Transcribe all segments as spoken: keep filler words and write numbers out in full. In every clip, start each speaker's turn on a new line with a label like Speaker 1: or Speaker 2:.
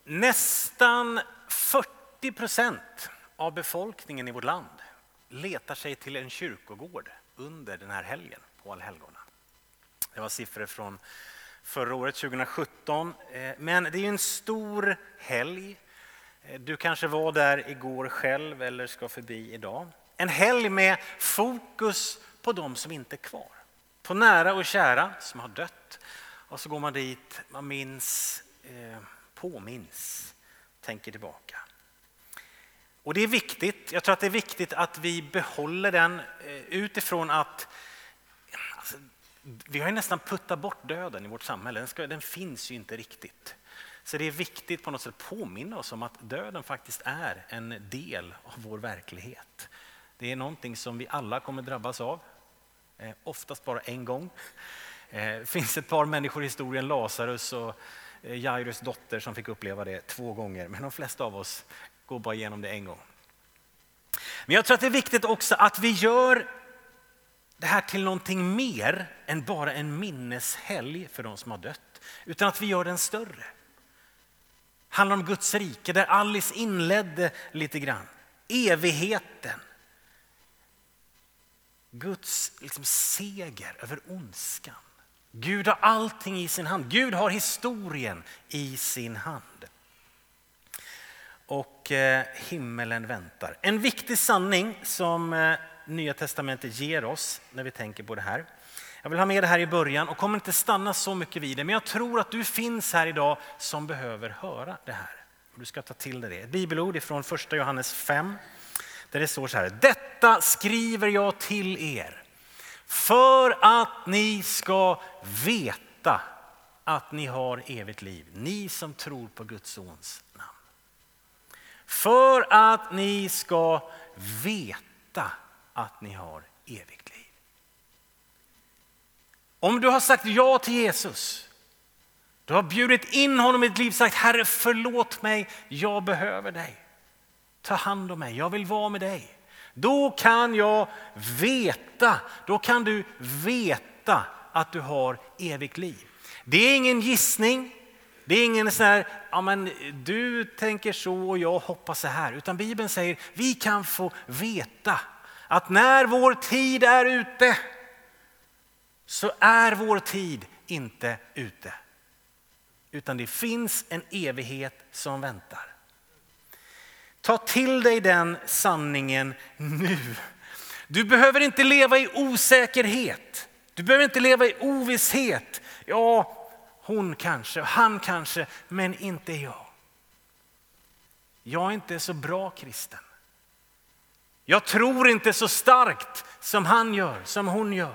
Speaker 1: Nästan fyrtio procent av befolkningen i vårt land letar sig till en kyrkogård under den här helgen på allhelgona. Det var siffror från förra året, tjugohundrasjutton. Men det är en stor helg. Du kanske var där igår själv eller ska förbi idag. En helg med fokus på de som inte är kvar. På nära och kära som har dött. Och så går man dit, man minns, eh, påminns, tänker tillbaka. Och det är viktigt, jag tror att det är viktigt att vi behåller den eh, utifrån att alltså, vi har ju nästan puttat bort döden i vårt samhälle. Den, ska, den finns ju inte riktigt. Så det är viktigt på något sätt att påminna oss om att döden faktiskt är en del av vår verklighet. Det är någonting som vi alla kommer drabbas av. Eh, oftast bara en gång. Det eh, finns ett par människor i historien, Lazarus och eh, Jairus dotter, som fick uppleva det två gånger. Men de flesta av oss går bara igenom det en gång. Men jag tror att det är viktigt också att vi gör det här till någonting mer än bara en minneshelg för de som har dött. Utan att vi gör den större. Det handlar om Guds rike där Alice inledde lite grann. Evigheten. Guds liksom seger över ondskan. Gud har allting i sin hand. Gud har historien i sin hand. Och eh, himmelen väntar. En viktig sanning som eh, Nya testamentet ger oss när vi tänker på det här. Jag vill ha med det här i början och kommer inte stanna så mycket vid det. Men jag tror att du finns här idag som behöver höra det här. Du ska ta till dig det. Ett bibelord från första Johannes fem. Där det står så här. Detta skriver jag till er. För att ni ska veta att ni har evigt liv. Ni som tror på Guds sons namn. För att ni ska veta att ni har evigt liv. Om du har sagt ja till Jesus. Du har bjudit in honom i ditt liv och sagt: Herre, förlåt mig, jag behöver dig. Ta hand om mig, jag vill vara med dig. Då kan jag veta, då kan du veta att du har evigt liv. Det är ingen gissning. Det är ingen så här, ja men du tänker så och jag hoppas så här. Utan Bibeln säger, vi kan få veta att när vår tid är ute så är vår tid inte ute. Utan det finns en evighet som väntar. Ta till dig den sanningen nu. Du behöver inte leva i osäkerhet. Du behöver inte leva i ovisshet. Ja, hon kanske, han kanske, men inte jag. Jag är inte så bra kristen. Jag tror inte så starkt som han gör, som hon gör.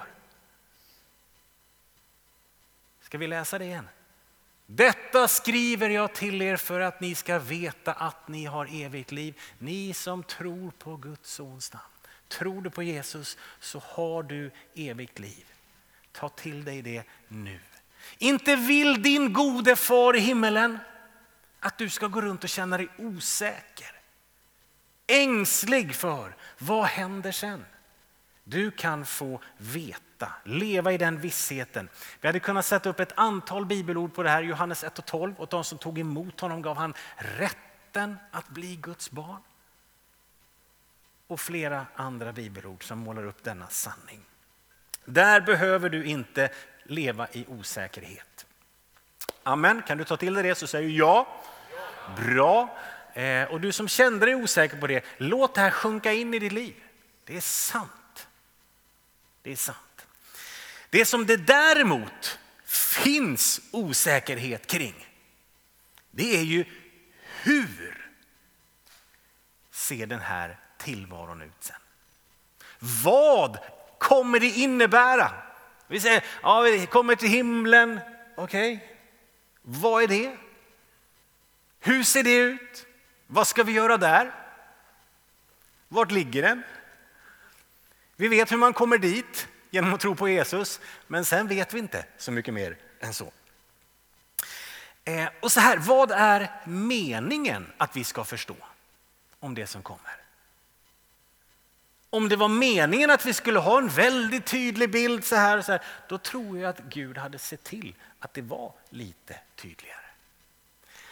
Speaker 1: Ska vi läsa det igen? Detta skriver jag till er för att ni ska veta att ni har evigt liv. Ni som tror på Guds sons namn. Tror du på Jesus så har du evigt liv. Ta till dig det nu. Inte vill din gode far i himmelen att du ska gå runt och känna dig osäker. Ängslig för vad händer sen. Du kan få veta, leva i den vissheten. Vi hade kunnat sätta upp ett antal bibelord på det här. Johannes ett och tolv. Och de som tog emot honom gav han rätten att bli Guds barn. Och flera andra bibelord som målar upp denna sanning. Där behöver du inte leva i osäkerhet. Amen. Kan du ta till dig det så säger du ja. Bra. Eh, och du som kände dig osäker på det, låt det här sjunka in i ditt liv. Det är sant. Det är sant. Det som det däremot finns osäkerhet kring, det är ju hur ser den här tillvaron ut sen? Vad kommer det innebära? Vi säger, ja, vi kommer till himlen. Okej, okay. Vad är det? Hur ser det ut? Vad ska vi göra där? Vart ligger den? Vi vet hur man kommer dit genom att tro på Jesus. Men sen vet vi inte så mycket mer än så. Eh, och så här, vad är meningen att vi ska förstå om det som kommer? Om det var meningen att vi skulle ha en väldigt tydlig bild så här och så här, då tror jag att Gud hade sett till att det var lite tydligare.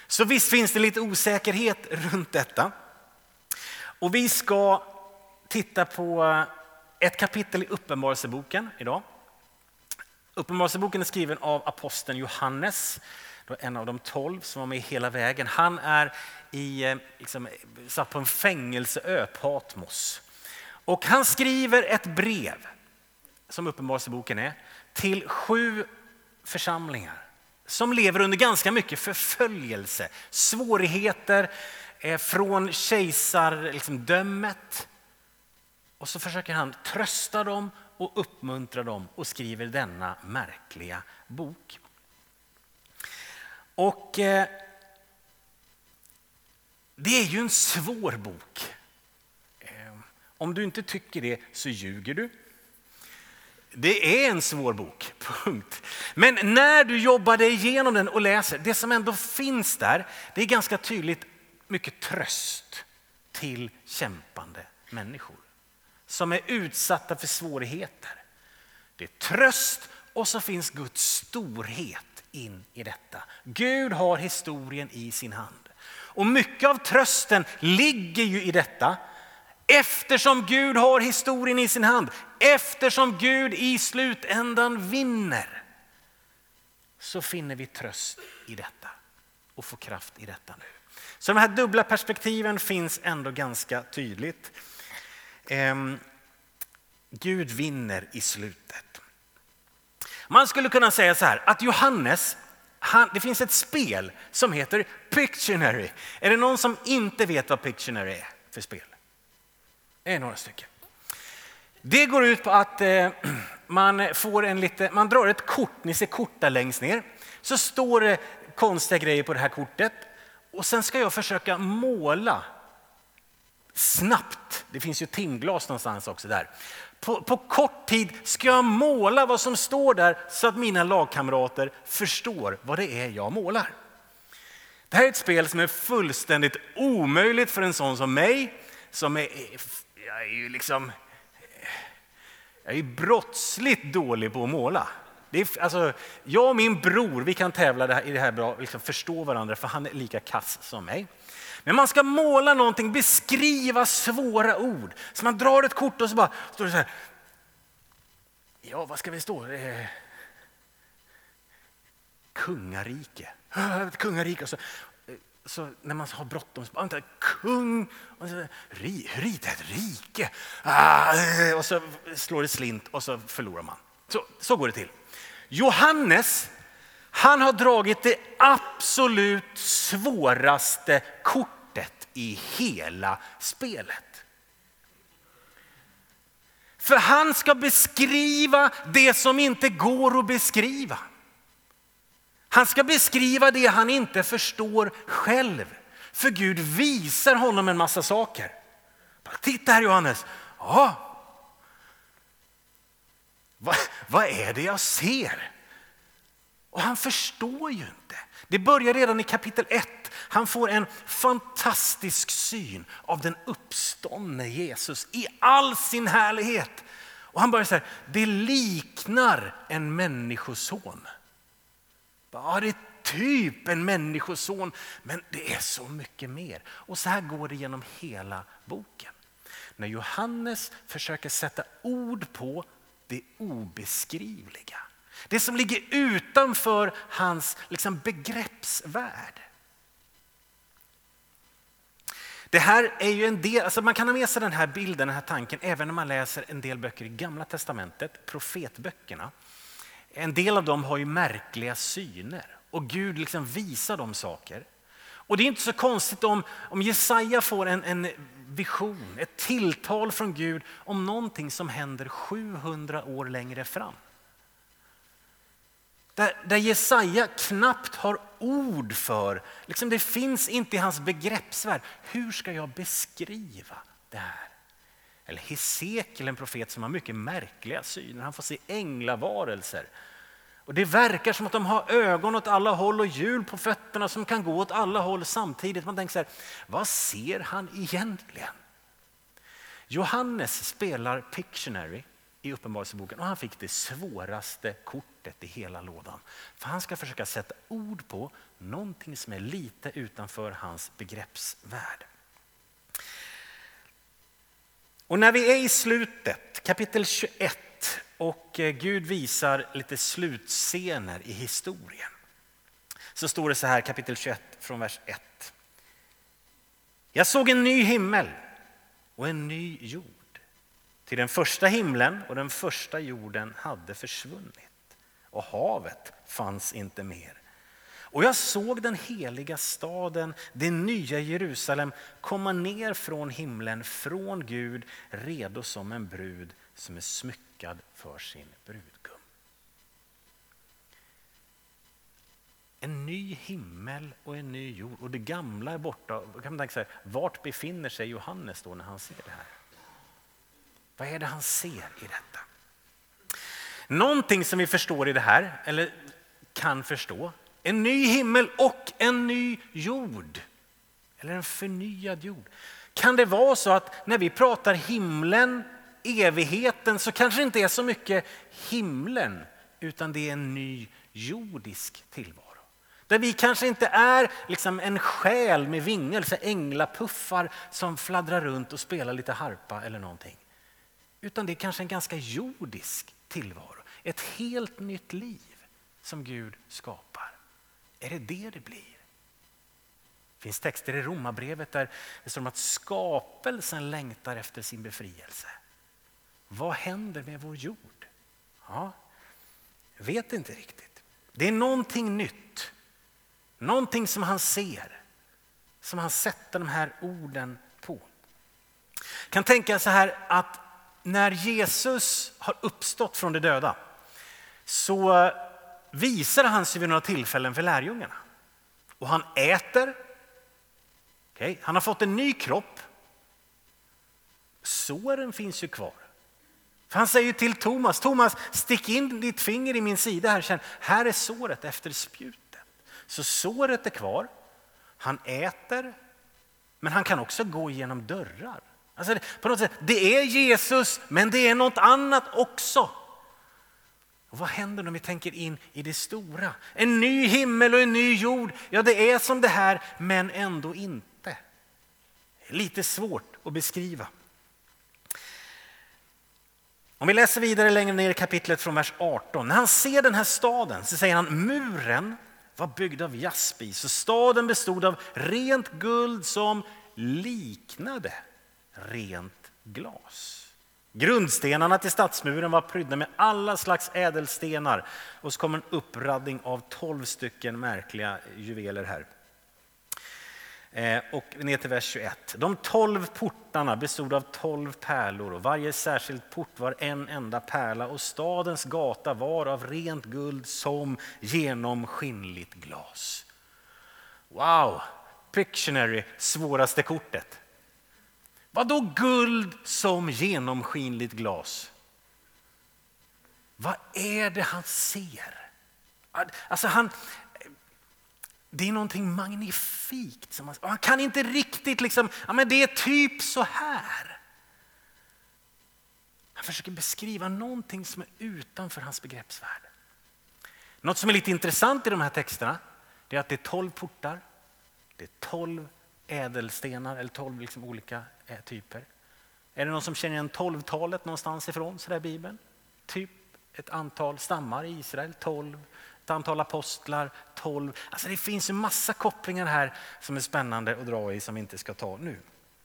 Speaker 1: Så visst finns det lite osäkerhet runt detta. Och vi ska titta på ett kapitel i Uppenbarelseboken idag. Uppenbarelseboken är skriven av aposteln Johannes, en av de tolv som var med hela vägen. Han är i, liksom, satt på en fängelseö, Patmos. Och han skriver ett brev, som Uppenbarelseboken är, till sju församlingar som lever under ganska mycket förföljelse, svårigheter eh, från kejsardömet. Liksom, och så försöker han trösta dem och uppmuntra dem och skriver denna märkliga bok. Och eh, det är ju en svår bok. Eh, om du inte tycker det så ljuger du. Det är en svår bok, punkt. Men när du jobbar dig igenom den och läser, det som ändå finns där, det är ganska tydligt mycket tröst till kämpande människor som är utsatta för svårigheter. Det är tröst och så finns Guds storhet in i detta. Gud har historien i sin hand. Och mycket av trösten ligger ju i detta. Eftersom Gud har historien i sin hand, eftersom Gud i slutändan vinner, så finner vi tröst i detta och får kraft i detta nu. Så de här dubbla perspektiven finns ändå ganska tydligt. Ehm, Gud vinner i slutet. Man skulle kunna säga så här att Johannes, han, det finns ett spel som heter Pictionary. Är det någon som inte vet vad Pictionary är för spel? Det är några stycken. Det går ut på att eh, man får en lite, man drar ett kort, ni ser kort där längst ner. Så står det konstiga grejer på det här kortet. Och sen ska jag försöka måla snabbt. Det finns ju timglas någonstans också där. På, på kort tid ska jag måla vad som står där så att mina lagkamrater förstår vad det är jag målar. Det här är ett spel som är fullständigt omöjligt för en sån som mig. Som är, jag är ju liksom, jag är ju brottsligt dålig på att måla. Det är, alltså, jag och min bror, vi kan tävla det här, i det här bra, liksom förstå varandra för han är lika kass som mig. Men man ska måla någonting, beskriva svåra ord. Så man drar ett kort och så bara står det så här. Ja, vad ska vi stå? Eh, kungarike. Kungarike. Och så, så när man har bråttom så bara, vänta, kung. Och så, ri, rita ett rike. Ah, och så slår det slint och så förlorar man. Så, så går det till. Johannes, han har dragit det absolut svåraste kortet i hela spelet. För han ska beskriva det som inte går att beskriva. Han ska beskriva det han inte förstår själv. För Gud visar honom en massa saker. Titta här Johannes. Ja. Vad, vad är det jag ser? Och han förstår ju inte. Det börjar redan i kapitel ett. Han får en fantastisk syn av den uppståndne Jesus i all sin härlighet. Och han börjar säga, det liknar en människoson. Ja, det är typ en människoson, men det är så mycket mer. Och så här går det genom hela boken. När Johannes försöker sätta ord på det obeskrivliga. Det som ligger utanför hans liksom, begreppsvärld. Det här är ju en del, alltså man kan ha med sig den här bilden, den här tanken, även när man läser en del böcker i Gamla testamentet, profetböckerna. En del av dem har ju märkliga syner och Gud liksom visar dem saker. Och det är inte så konstigt om, om Jesaja får en, en vision, ett tilltal från Gud om någonting som händer sjuhundra år längre fram. Där, där Jesaja knappt har ord för, liksom det finns inte i hans begreppsvärld. Hur ska jag beskriva det här? Eller Hesekiel, en profet som har mycket märkliga syner. Han får se änglavarelser. Och det verkar som att de har ögon åt alla håll och hjul på fötterna som kan gå åt alla håll samtidigt. Man tänker så här, vad ser han egentligen? Johannes spelar Pictionary i Uppenbarelseboken och han fick det svåraste kortet i hela lådan. För han ska försöka sätta ord på någonting som är lite utanför hans begreppsvärld. Och när vi är i slutet, kapitel tjugoett, och Gud visar lite slutscener i historien, så står det så här, kapitel tjugoett från vers ett. Jag såg en ny himmel och en ny jord. Till den första himlen och den första jorden hade försvunnit och havet fanns inte mer. Och jag såg den heliga staden, det nya Jerusalem, komma ner från himlen, från Gud, redo som en brud som är smyckad för sin brudgum. En ny himmel och en ny jord, och det gamla är borta. Kan man tänka sig, vart befinner sig Johannes då när han ser det här? Vad är det han ser i detta? Någonting som vi förstår i det här, eller kan förstå, en ny himmel och en ny jord. Eller en förnyad jord. Kan det vara så att när vi pratar himlen, evigheten, så kanske det inte är så mycket himlen, utan det är en ny jordisk tillvaro. Där vi kanske inte är liksom en själ med vingar, så änglapuffar som fladdrar runt och spelar lite harpa eller någonting. Utan det är kanske en ganska jordisk tillvaro. Ett helt nytt liv som Gud skapar. Är det det det blir? Det finns texter i Romarbrevet där det står om att skapelsen längtar efter sin befrielse. Vad händer med vår jord? Ja, jag vet inte riktigt. Det är någonting nytt. Någonting som han ser. Som han sätter de här orden på. Jag kan tänka så här att när Jesus har uppstått från de döda så visar han sig vid några tillfällen för lärjungarna. Och han äter. Okay. Han har fått en ny kropp. Såren finns ju kvar. För han säger till Thomas, Thomas, stick in ditt finger i min sida här. Känn, här är såret efter spjutet. Så såret är kvar. Han äter. Men han kan också gå igenom dörrar. Alltså på något sätt, det är Jesus, men det är något annat också. Och vad händer om vi tänker in i det stora? En ny himmel och en ny jord. Ja, det är som det här, men ändå inte. Lite svårt att beskriva. Om vi läser vidare längre ner i kapitlet från vers arton. När han ser den här staden så säger han, muren var byggd av jaspis och staden bestod av rent guld som liknade rent glas. Grundstenarna till stadsmuren var prydda med alla slags ädelstenar, och så kommer en uppradning av tolv stycken märkliga juveler här. Eh, och ner till vers tjugoett. De tolv portarna bestod av tolv pärlor, och varje särskild port var en enda pärla, och stadens gata var av rent guld som genomskinligt glas. Wow, Pictionary, svåraste kortet. Vad då guld som genomskinligt glas? Vad är det han ser? Alltså han, det är någonting magnifikt. Som han, han kan inte riktigt liksom, ja men det är typ så här. Han försöker beskriva någonting som är utanför hans begreppsvärld. Något som är lite intressant i de här texterna, det är att det är tolv portar. Det är tolv ädelstenar eller tolv liksom olika typer. Är det någon som känner igen tolvtalet någonstans ifrån så där i Bibeln? Typ ett antal stammar i Israel, tolv. Ett antal apostlar, tolv. Alltså det finns en massa kopplingar här som är spännande att dra i som vi inte ska ta nu.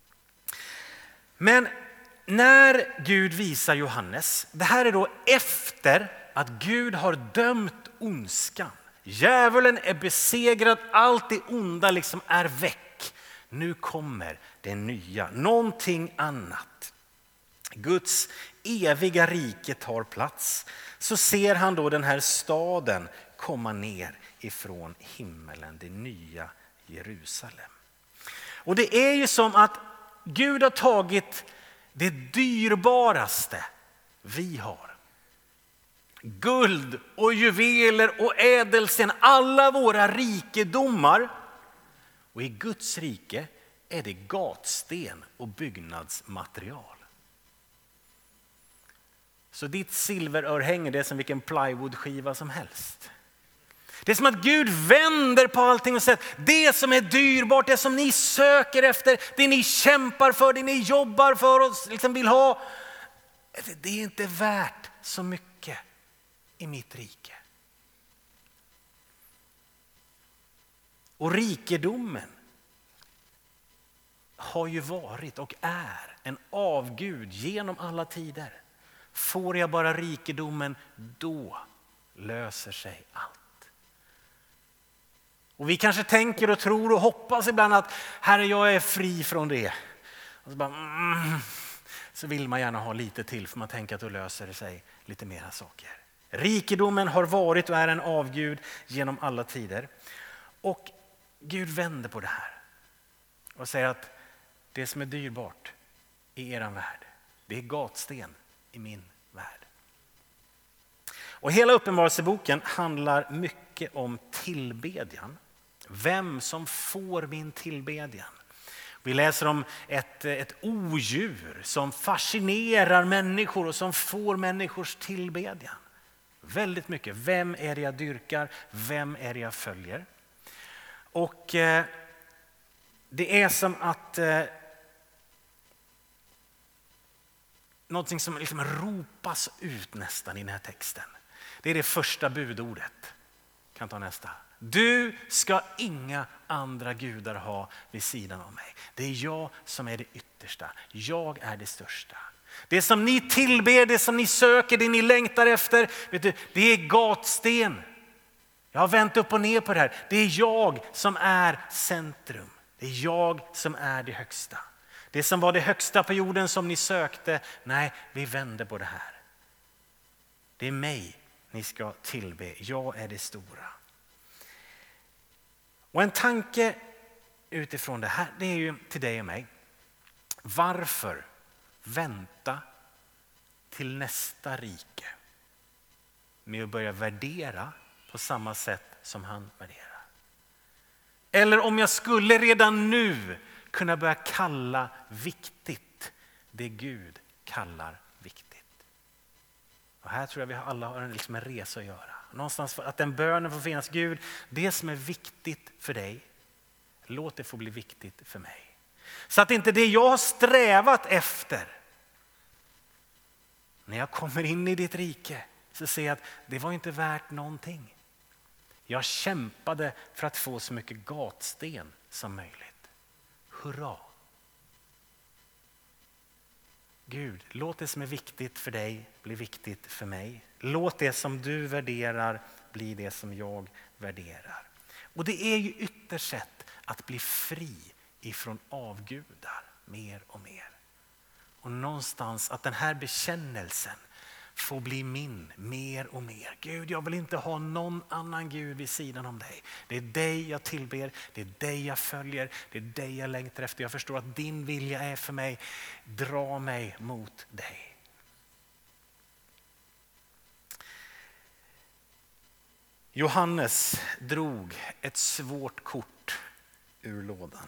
Speaker 1: Men när Gud visar Johannes, det här är då efter att Gud har dömt ondskan. Djävulen är besegrad, allt det onda liksom är väck. Nu kommer det nya, någonting annat. Guds eviga rike tar plats. Så ser han då den här staden komma ner ifrån himmelen, det nya Jerusalem. Och det är ju som att Gud har tagit det dyrbaraste vi har. Guld och juveler och ädelsten, alla våra rikedomar. Och i Guds rike är det gatsten och byggnadsmaterial. Så ditt silverörhänge, det är som vilken plywoodskiva som helst. Det är som att Gud vänder på allting och säger att det som är dyrbart, det som ni söker efter, det ni kämpar för, det ni jobbar för och liksom vill ha, det är inte värt så mycket i mitt rike. Och rikedomen har ju varit och är en avgud genom alla tider. Får jag bara rikedomen, då löser sig allt. Och vi kanske tänker och tror och hoppas ibland att Herre, jag är fri från det. Och så, bara, mm, så vill man gärna ha lite till för man tänker att då löser det sig lite mera saker. Rikedomen har varit och är en avgud genom alla tider. Och Gud vänder på det här och säger att det som är dyrbart i eran värld, det är gatsten i min värld. Och hela Uppenbarelseboken handlar mycket om tillbedjan. Vem som får min tillbedjan. Vi läser om ett, ett odjur som fascinerar människor och som får människors tillbedjan. Väldigt mycket. Vem är det jag dyrkar? Vem är det jag följer? Och eh, det är som att eh, någonting som liksom ropas ut nästan i den här texten. Det är det första budordet. Kan ta nästa. Du ska inga andra gudar ha vid sidan av mig. Det är jag som är det yttersta. Jag är det största. Det som ni tillber, det som ni söker, det ni längtar efter, vet du, det är gatsten. Jag har vänt upp och ner på det här. Det är jag som är centrum. Det är jag som är det högsta. Det som var det högsta på jorden som ni sökte, nej, vi vänder på det här. Det är mig ni ska tillbe. Jag är det stora. Och en tanke utifrån det här, det är ju till dig och mig. Varför vänta till nästa rike med att börja värdera på samma sätt som han värderar? Eller om jag skulle redan nu kunna börja kalla viktigt det Gud kallar viktigt. Och här tror jag vi alla har en, liksom en resa att göra. Någonstans för att den bönen får finnas. Gud, det som är viktigt för dig, låt det få bli viktigt för mig. Så att inte det jag har strävat efter, när jag kommer in i ditt rike, så ser jag att det var inte värt någonting. Jag kämpade för att få så mycket gatsten som möjligt. Hurra! Gud, låt det som är viktigt för dig bli viktigt för mig. Låt det som du värderar bli det som jag värderar. Och det är ju ytterst sett att bli fri ifrån avgudar mer och mer. Och någonstans att den här bekännelsen får bli min mer och mer. Gud, jag vill inte ha någon annan Gud vid sidan om dig. Det är dig jag tillber, det är dig jag följer, det är dig jag längtar efter. Jag förstår att din vilja är för mig. Dra mig mot dig. Johannes drog ett svårt kort ur lådan.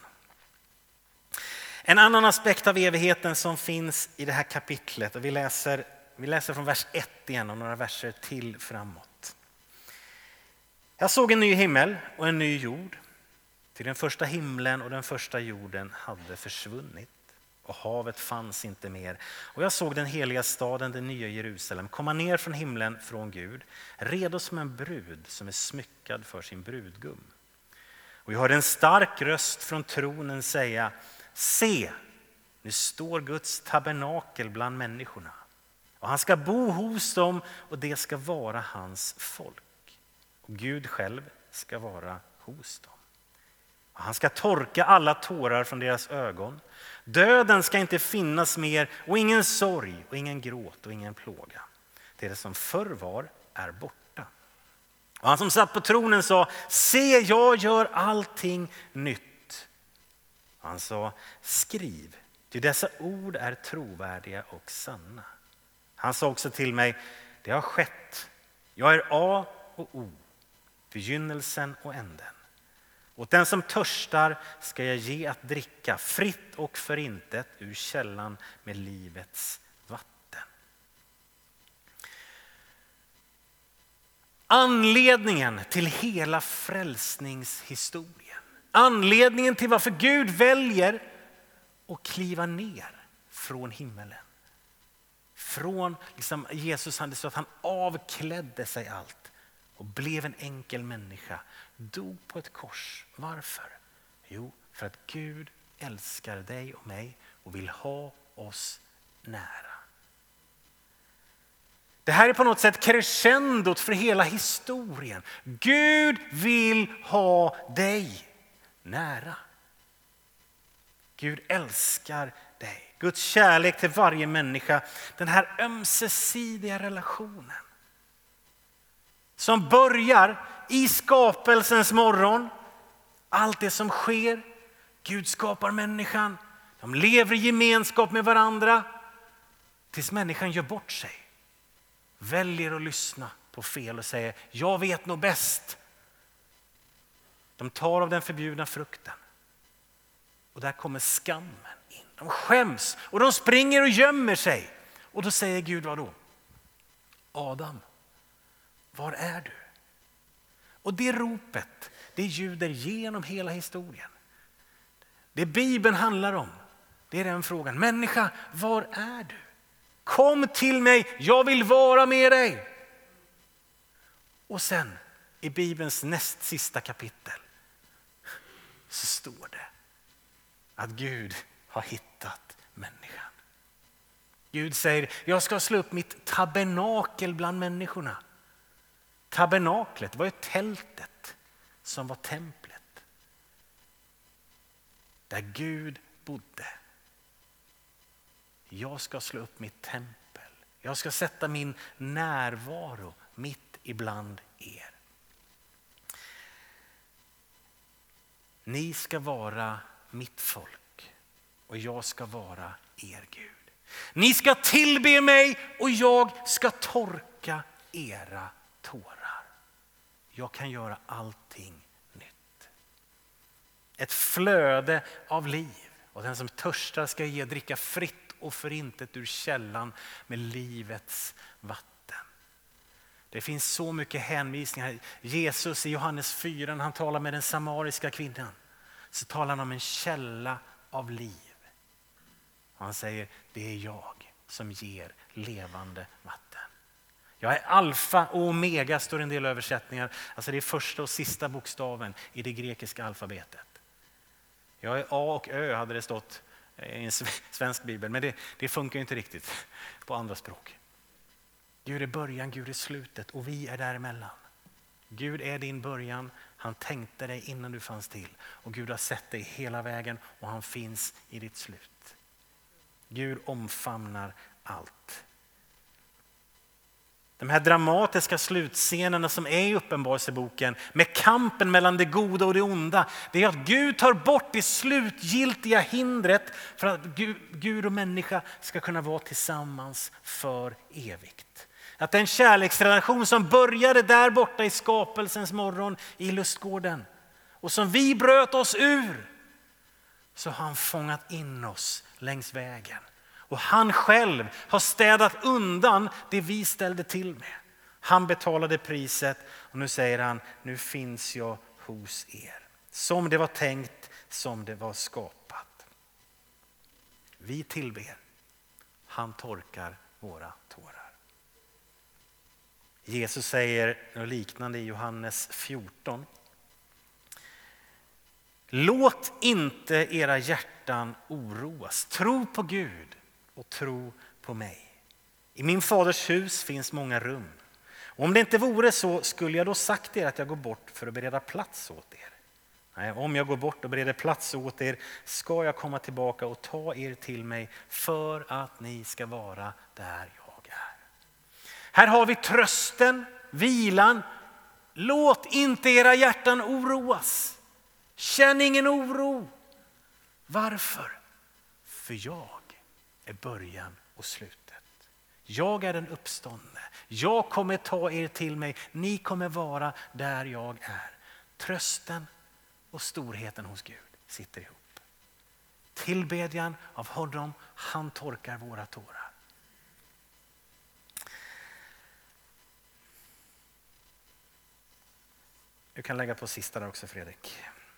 Speaker 1: En annan aspekt av evigheten som finns i det här kapitlet, och vi läser, vi läser från vers ett igen och några verser till framåt. Jag såg en ny himmel och en ny jord. Till den första himlen och den första jorden hade försvunnit och havet fanns inte mer. Och jag såg den heliga staden, den nya Jerusalem, komma ner från himlen från Gud, redo som en brud som är smyckad för sin brudgum. Och jag hörde en stark röst från tronen säga: se, nu står Guds tabernakel bland människorna. Och han ska bo hos dem och det ska vara hans folk. Och Gud själv ska vara hos dem. Och han ska torka alla tårar från deras ögon. Döden ska inte finnas mer och ingen sorg och ingen gråt och ingen plåga. Det som förr var är borta. Och han som satt på tronen sa: se, jag gör allting nytt. Och han sa: skriv, ty dessa ord är trovärdiga och sanna. Han sa också till mig: det har skett. Jag är A och O, begynnelsen och änden. Och den som törstar ska jag ge att dricka fritt och förintet ur källan med livets vatten. Anledningen till hela frälsningshistorien. Anledningen till varför Gud väljer att kliva ner från himmelen. Från liksom Jesus, han, så att han avklädde sig allt och blev en enkel människa. Dog på ett kors. Varför? Jo, för att Gud älskar dig och mig och vill ha oss nära. Det här är på något sätt crescendot för hela historien. Gud vill ha dig nära. Gud älskar dig. Guds kärlek till varje människa. Den här ömsesidiga relationen. Som börjar i skapelsens morgon. Allt det som sker. Gud skapar människan. De lever i gemenskap med varandra. Tills människan gör bort sig. Väljer att lyssna på fel och säger jag vet nog bäst. De tar av den förbjudna frukten. Och där kommer skammen in. De skäms och de springer och gömmer sig. Och då säger Gud vad då? Adam, var är du? Och det ropet, det ljuder genom hela historien. Det Bibeln handlar om, det är den frågan. Människa, var är du? Kom till mig, jag vill vara med dig. Och sen i Bibelns näst sista kapitel så står det att Gud har hittat människan. Gud säger, jag ska slå upp mitt tabernakel bland människorna. Tabernaklet var ju tältet som var templet. Där Gud bodde. Jag ska slå upp mitt tempel. Jag ska sätta min närvaro mitt ibland er. Ni ska vara mitt folk och jag ska vara er Gud. Ni ska tillbe mig och jag ska torka era tårar. Jag kan göra allting nytt. Ett flöde av liv. Och den som törstar ska ge dricka fritt och förintet ur källan med livets vatten. Det finns så mycket hänvisningar. Jesus i Johannes fyra, när han talar med den samariska kvinnan, så talar han om en källa av liv. Och han säger, det är jag som ger levande vatten. Jag är alfa och omega, står en del översättningar. Alltså det är första och sista bokstaven i det grekiska alfabetet. Jag är A och Ö hade det stått i en svensk bibel, men det, det funkar inte riktigt på andra språk. Gud är början, Gud är slutet och vi är däremellan. Gud är din början, han tänkte dig innan du fanns till. Och Gud har sett dig hela vägen och han finns i ditt slut. Gud omfamnar allt. De här dramatiska slutscenerna som är i Uppenbarelseboken med kampen mellan det goda och det onda, det är att Gud tar bort det slutgiltiga hindret för att Gud och människa ska kunna vara tillsammans för evigt. Att den kärleksrelation som började där borta i skapelsens morgon i lustgården och som vi bröt oss ur, så har han fångat in oss längs vägen. Och han själv har städat undan det vi ställde till med. Han betalade priset och nu säger han, nu finns jag hos er. Som det var tänkt, som det var skapat. Vi tillber. Han torkar våra tårar. Jesus säger något liknande i Johannes fjorton. Låt inte era hjärtan oroas. Tro på Gud och tro på mig. I min faders hus finns många rum. Och om det inte vore så skulle jag då sagt er att jag går bort för att bereda plats åt er. Nej, om jag går bort och bereder plats åt er ska jag komma tillbaka och ta er till mig för att ni ska vara där jag är. Här har vi trösten, vilan. Låt inte era hjärtan oroas. Känn ingen oro. Varför? För jag är början och slutet. Jag är den uppståndne. Jag kommer ta er till mig. Ni kommer vara där jag är. Trösten och storheten hos Gud sitter ihop. Tillbedjan av honom, han torkar våra tårar. Du kan lägga på sista där också, Fredrik.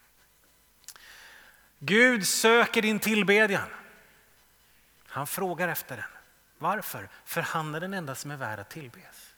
Speaker 1: Gud söker din tillbedjan. Han frågar efter den. Varför? För han är den enda som är värd att tillbes.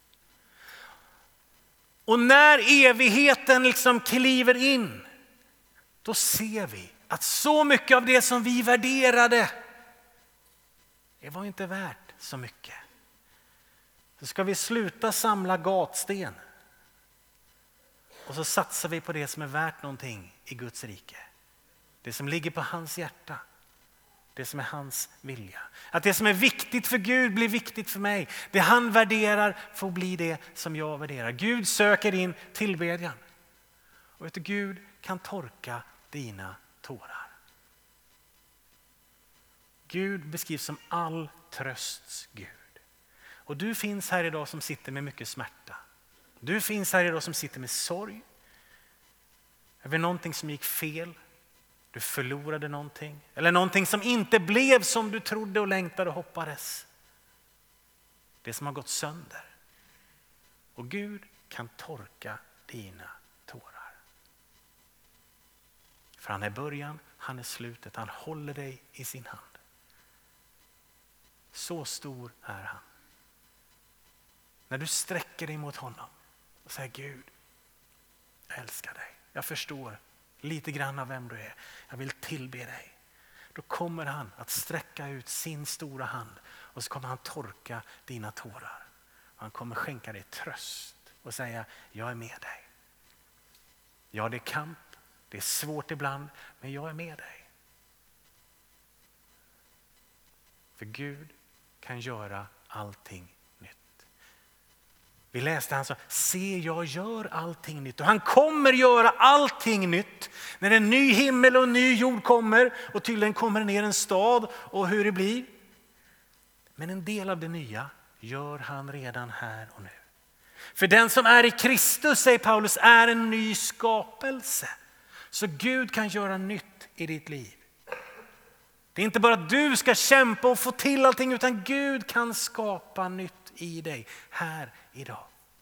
Speaker 1: Och när evigheten liksom kliver in, då ser vi att så mycket av det som vi värderade, det var inte värt så mycket. Så ska vi sluta samla gatsten. Och så satsar vi på det som är värt någonting i Guds rike. Det som ligger på hans hjärta. Det som är hans vilja. Att det som är viktigt för Gud blir viktigt för mig. Det han värderar får bli det som jag värderar. Gud söker din tillbedjan. Och vet du, Gud kan torka dina tårar. Gud beskrivs som all trösts Gud. Och du finns här idag som sitter med mycket smärta. Du finns här idag som sitter med sorg. Över någonting som gick fel. Du förlorade någonting. Eller någonting som inte blev som du trodde och längtade och hoppades. Det som har gått sönder. Och Gud kan torka dina tårar. För han är början, han är slutet. Han håller dig i sin hand. Så stor är han. När du sträcker dig mot honom och säger Gud, jag älskar dig. Jag förstår lite grann av vem du är. Jag vill tillbe dig. Då kommer han att sträcka ut sin stora hand och så kommer han torka dina tårar. Han kommer skänka dig tröst och säga, jag är med dig. Ja, det är kamp. Det är svårt ibland, men jag är med dig. För Gud kan göra allting nytt. Vi läste han sa, se jag gör allting nytt. Och han kommer göra allting nytt. När en ny himmel och en ny jord kommer och tydligen kommer ner en stad och hur det blir. Men en del av det nya gör han redan här och nu. För den som är i Kristus, säger Paulus, är en ny skapelse. Så Gud kan göra nytt i ditt liv. Det är inte bara att du ska kämpa och få till allting, utan Gud kan skapa nytt i dig här idag.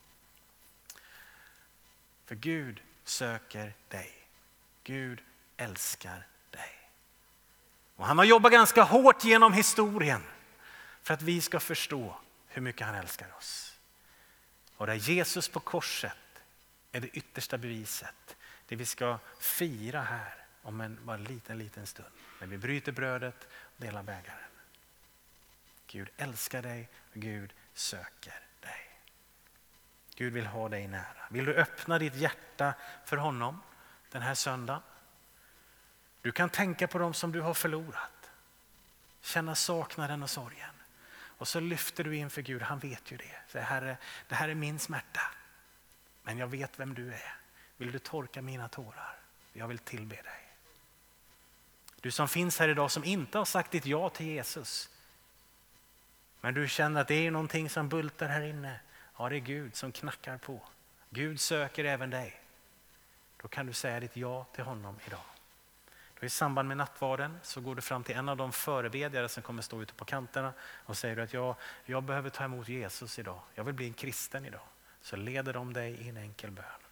Speaker 1: För Gud söker dig. Gud älskar dig. Och han har jobbat ganska hårt genom historien för att vi ska förstå hur mycket han älskar oss. Och där Jesus på korset är det yttersta beviset. Det vi ska fira här om en bara liten, liten stund. När vi bryter brödet och delar bägaren. Gud älskar dig och Gud söker dig. Gud vill ha dig nära. Vill du öppna ditt hjärta för honom den här söndagen? Du kan tänka på dem som du har förlorat. Känna saknaden och sorgen. Och så lyfter du in för Gud, han vet ju det. Så Herre, det här är min smärta. Men jag vet vem du är. Vill du torka mina tårar? Jag vill tillbe dig. Du som finns här idag som inte har sagt ditt ja till Jesus. Men du känner att det är någonting som bultar här inne. Ja, det är Gud som knackar på. Gud söker även dig. Då kan du säga ditt ja till honom idag. Då i samband med nattvarden så går du fram till en av de förebedjare som kommer stå ute på kanterna och säger att jag, jag behöver ta emot Jesus idag. Jag vill bli en kristen idag. Så leder de dig i en enkel bön.